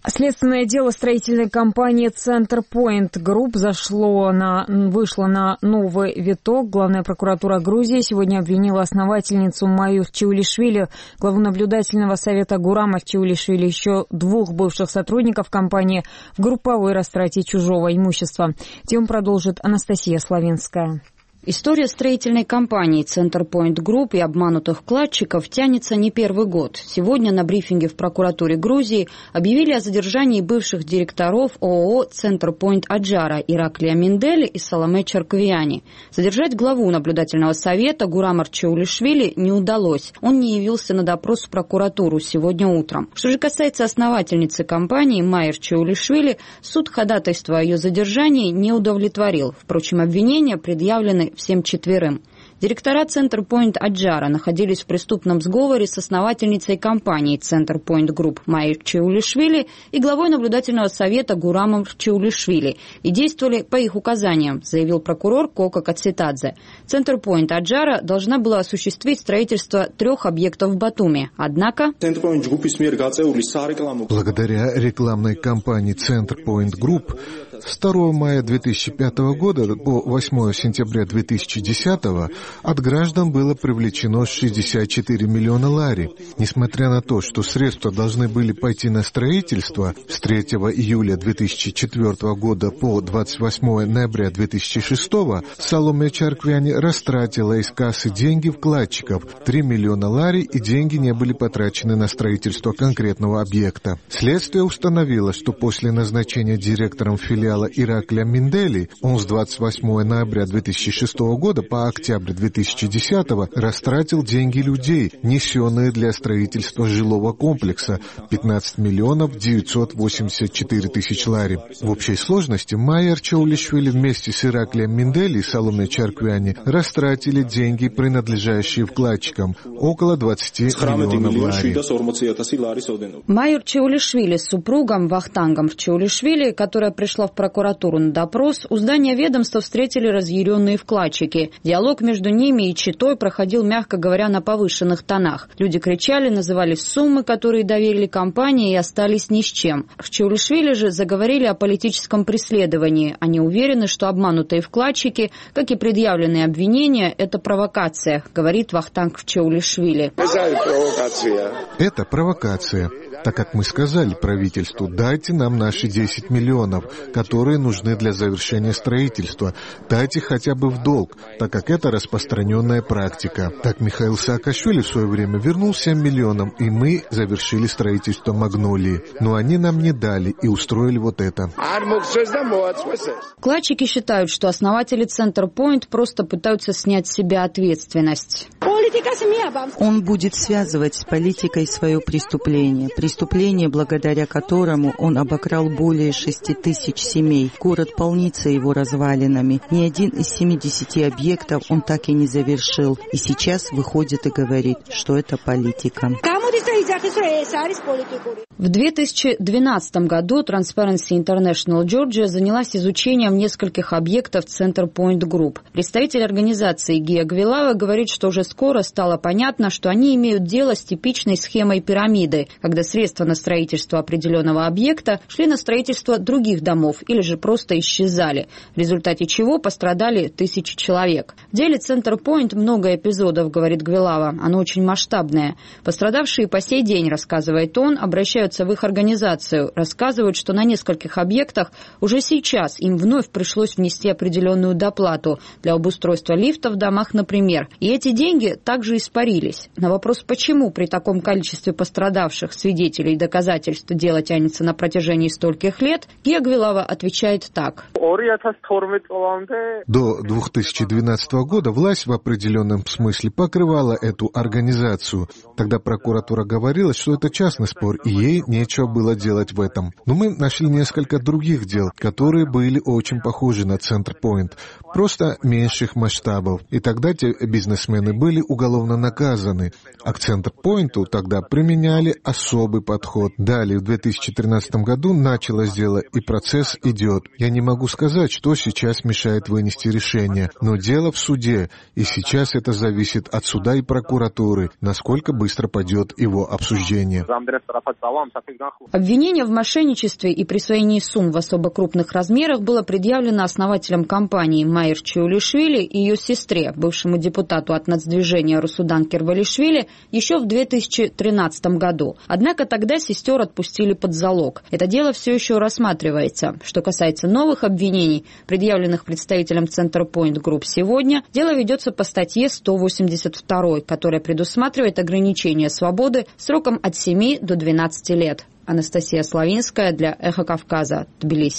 Следственное дело строительной компании Centerpoint Group вышло на новый виток. Главная прокуратура Грузии сегодня обвинила основательницу Майю Чаулишвили, главу наблюдательного совета Гурама Чаулишвили, еще двух бывших сотрудников компании в групповой растрате чужого имущества. Тему продолжит Анастасия Славинская. История строительной компании Centerpoint Group и обманутых вкладчиков тянется не первый год. Сегодня на брифинге в прокуратуре Грузии объявили о задержании бывших директоров ООО Centerpoint Аджара Ираклия Миндели и Саломе Чарквиани. Задержать главу наблюдательного совета Гурама Чаулишвили не удалось. Он не явился на допрос в прокуратуру сегодня утром. Что же касается основательницы компании Майи Чаулишвили, суд ходатайство о ее задержании не удовлетворил. Впрочем, обвинения предъявлены всем четверым. Директора Centerpoint Аджара находились в преступном сговоре с основательницей компании Centerpoint Group Майей Чаулишвили и главой наблюдательного совета Гурамом Чаулишвили и действовали по их указаниям, заявил прокурор Кока Кацитадзе. Centerpoint Аджара должна была осуществить строительство 3 объектов в Батуми. Однако благодаря рекламной кампании Centerpoint Group с 2 мая 2005 года по 8 сентября 2010 от граждан было привлечено 64 миллиона лари. Несмотря на то, что средства должны были пойти на строительство, с 3 июля 2004 года по 28 ноября 2006 Саломе Чарквиани растратила из кассы деньги вкладчиков 3 миллиона лари, и деньги не были потрачены на строительство конкретного объекта. Следствие установило, что после назначения директором филиала Ираклия Миндели он с 28 ноября 2006 года по октябрь 2010 растратил деньги людей, несенные для строительства жилого комплекса, 15 миллионов 984 тысяч лари. В общей сложности Майя Чаулишвили вместе с Ираклием Миндели и Саломе Чарквиани растратили деньги, принадлежащие вкладчикам, около 20 миллионов лари. Майя Чаулишвили с супругом Вахтангом Чаулишвили, которая пришла в прокуратуру на допрос, у здания ведомства встретили разъяренные вкладчики. Диалог между ними и читой проходил, мягко говоря, на повышенных тонах. Люди кричали, называли суммы, которые доверили компании, и остались ни с чем. В Чаулишвили же заговорили о политическом преследовании. Они уверены, что обманутые вкладчики, как и предъявленные обвинения, это провокация, говорит Вахтанг Чаулишвили. Это провокация. Так как мы сказали правительству, дайте нам наши 10 миллионов, которые нужны для завершения строительства. Дайте хотя бы в долг, так как это распространенная практика. Так Михаил Саакашвили в свое время вернул 7 миллионов, и мы завершили строительство Магнолии. Но они нам не дали и устроили вот это. Вкладчики считают, что основатели Centerpoint просто пытаются снять с себя ответственность. Он будет связывать с политикой свое преступление, благодаря которому он обокрал более 6 тысяч семей. Город полнится его развалинами. Ни один из 70 объектов он так и не завершил. И сейчас выходит и говорит, что это политика. В 2012 году Transparency International Georgia занялась изучением нескольких объектов Centerpoint Group. Представитель организации Гия Гвилава говорит, что уже скоро стало понятно, что они имеют дело с типичной схемой пирамиды, когда средства на строительство определенного объекта шли на строительство других домов или же просто исчезали, в результате чего пострадали тысячи человек. В деле Centerpoint много эпизодов, говорит Гвилава, оно очень масштабное. Пострадавшие по сей день, рассказывает он, обращаются в их организацию, рассказывают, что на нескольких объектах уже сейчас им вновь пришлось внести определенную доплату для обустройства лифта в домах, например. И эти деньги также испарились. На вопрос, почему при таком количестве пострадавших, свидетелей и доказательств дело тянется на протяжении стольких лет, Гия Гвилава отвечает так. До 2012 года власть в определенном смысле покрывала эту организацию. Тогда прокуратура говорила, что это частный спор, и ей нечего было делать в этом. Но мы нашли несколько других дел, которые были очень похожи на Centerpoint, просто меньших масштабов. И тогда те бизнесмены были уголовно уголовно наказаны, а к Центр-Пойнту тогда применяли особый подход. Далее, в 2013 году началось дело, и процесс идет. Я не могу сказать, что сейчас мешает вынести решение, но дело в суде, и сейчас это зависит от суда и прокуратуры, насколько быстро пойдет его обсуждение. Обвинение в мошенничестве и присвоении сумм в особо крупных размерах было предъявлено основателям компании Майер Чаулишвили и ее сестре, бывшему депутату от нацдвижения Русудан Кервалишвили, еще в 2013 году. Однако тогда сестер отпустили под залог. Это дело все еще рассматривается. Что касается новых обвинений, предъявленных представителям Центр-Пойнт Групп сегодня, дело ведется по статье 182, которая предусматривает ограничение свободы сроком от 7 до 12 лет. Анастасия Славинская для «Эхо Кавказа», Тбилиси.